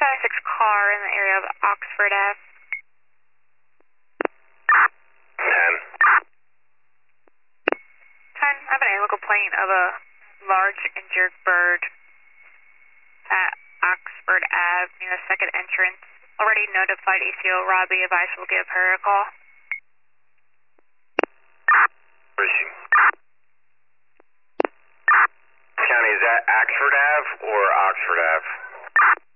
276 car in the area of Oxford Ave. 10. 10, I have an animal complaint of a large injured bird at Oxford Ave near the second entrance. Already notified ACO Robbie, advice will give her a call. Where is she? County, is that Oxford Ave or Oxford Ave?